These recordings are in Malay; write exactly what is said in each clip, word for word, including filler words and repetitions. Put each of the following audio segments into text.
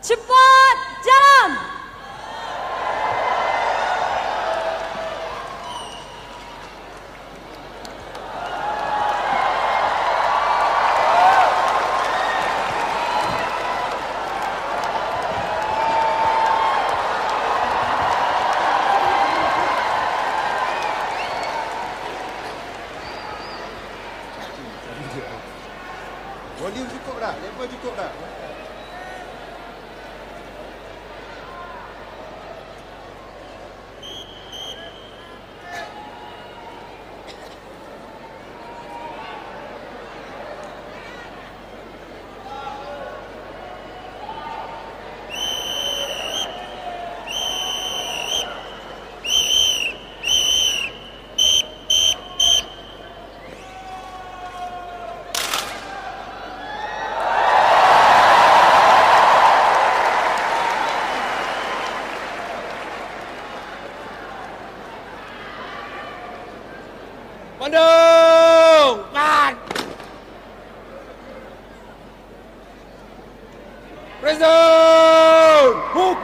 Cepat jalan. Volume cukup dah, level cukup dah. Bandung! Pan! Prison! Hook!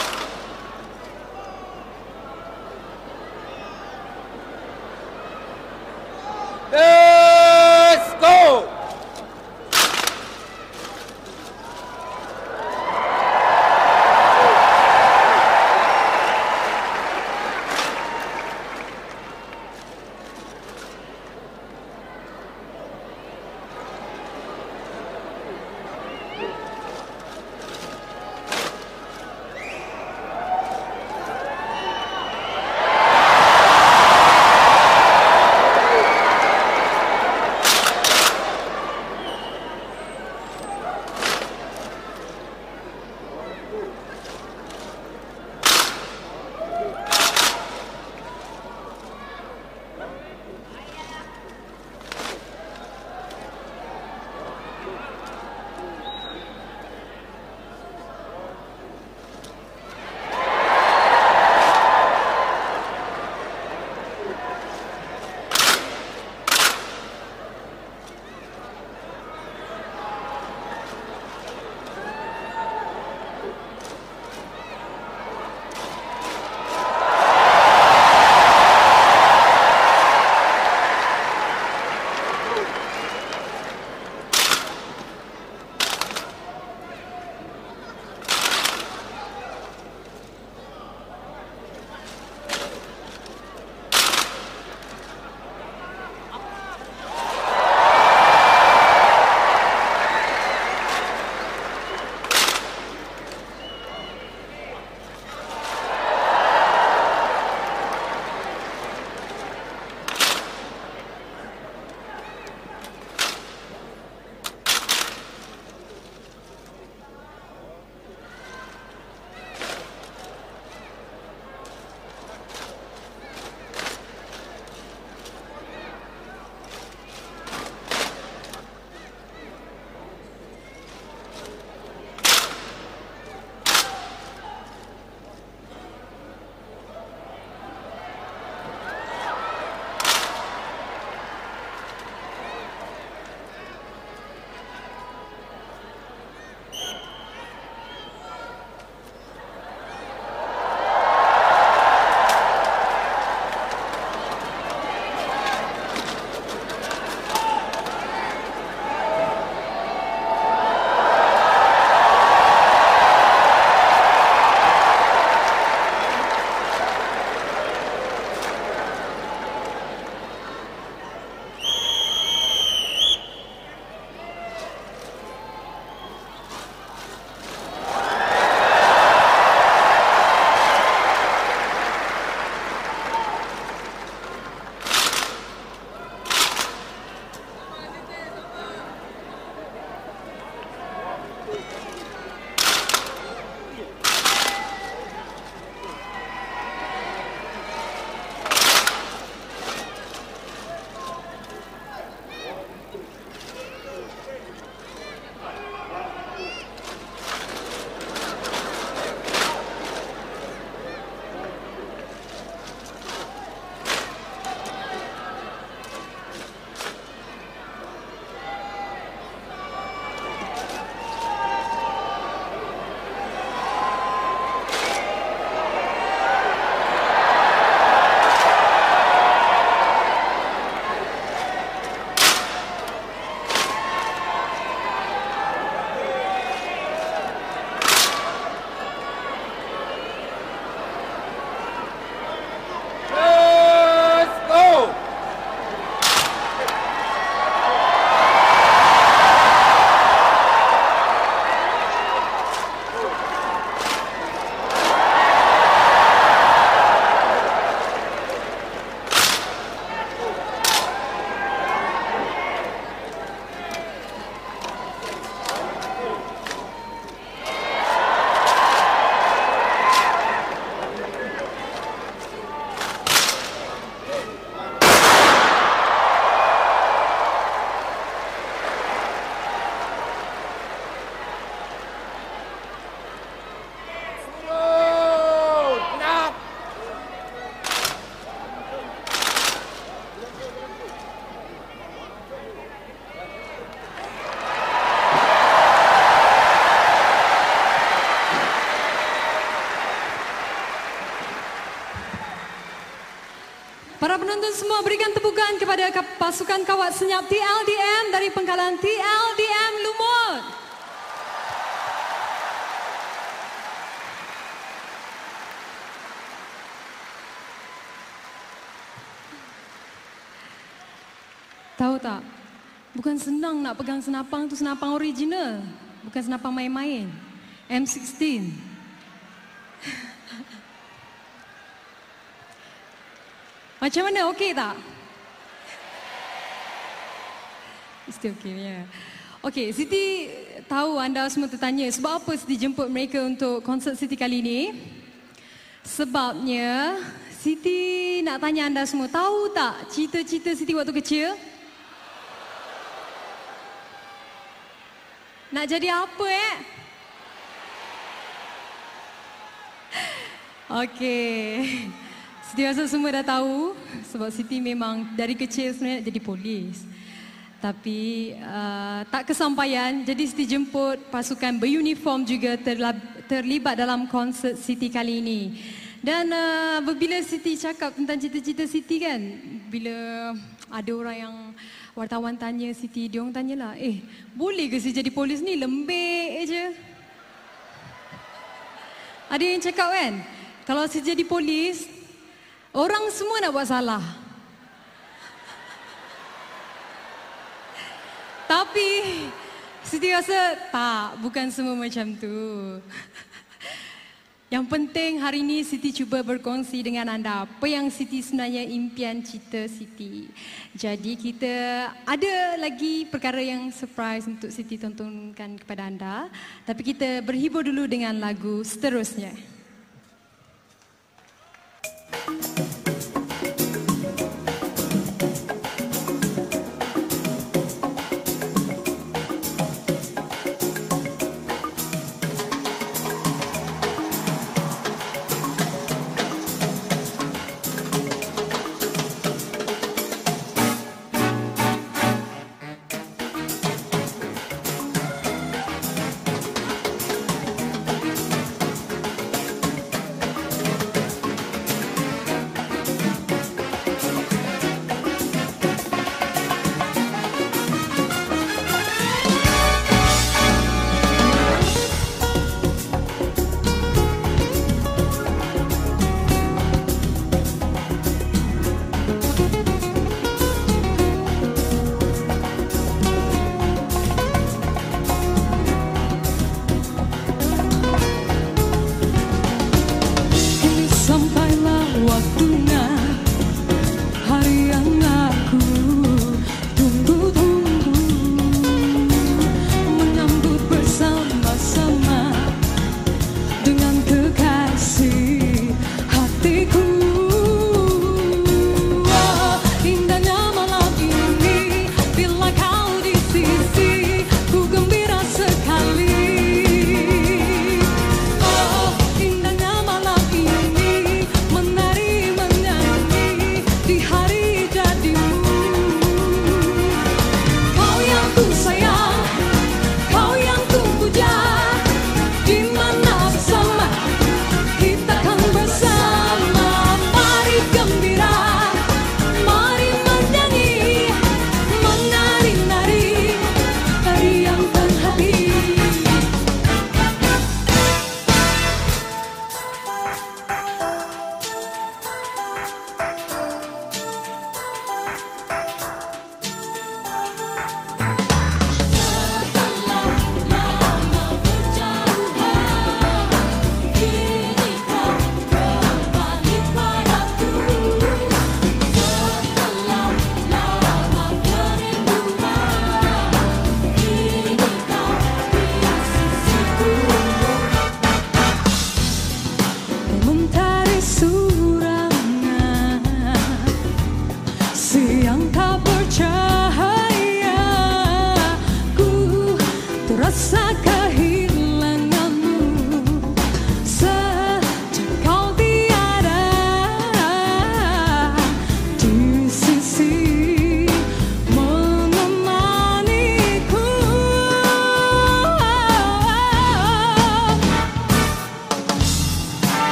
Let's go! penonton semua berikan tepukan kepada pasukan kawat senyap T L D M dari Pengkalan T L D M Lumut. Tahu tak? Bukan senang nak pegang senapang tu, senapang original. Bukan senapang main-main. M enam belas. Macam mana? Okey tak? Mesti okey ya. Okey, Siti tahu anda semua tertanya sebab apa Siti jemput mereka untuk konsert Siti kali ini? Sebabnya Siti nak tanya anda semua, tahu tak cita-cita Siti waktu kecil? Nak jadi apa eh? Okey. Siti rasa semua dah tahu sebab Siti memang dari kecil sebenarnya nak jadi polis. Tapi uh, tak kesampaian, jadi Siti jemput pasukan beruniform juga terlibat dalam konsert Siti kali ini. Dan uh, bila Siti cakap tentang cita-cita Siti kan, bila ada orang yang wartawan tanya Siti, dia orang tanyalah, eh boleh ke Siti jadi polis ni? Lembik je. Ada yang cakap kan, kalau Siti jadi polis, orang semua nak buat salah. Tapi Siti rasa tak, bukan semua macam tu. Yang penting hari ini Siti cuba berkongsi dengan anda apa yang Siti sebenarnya impian cita Siti. Jadi kita ada lagi perkara yang surprise untuk Siti tontonkan kepada anda. Tapi kita berhibur dulu dengan lagu seterusnya.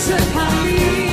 sekali.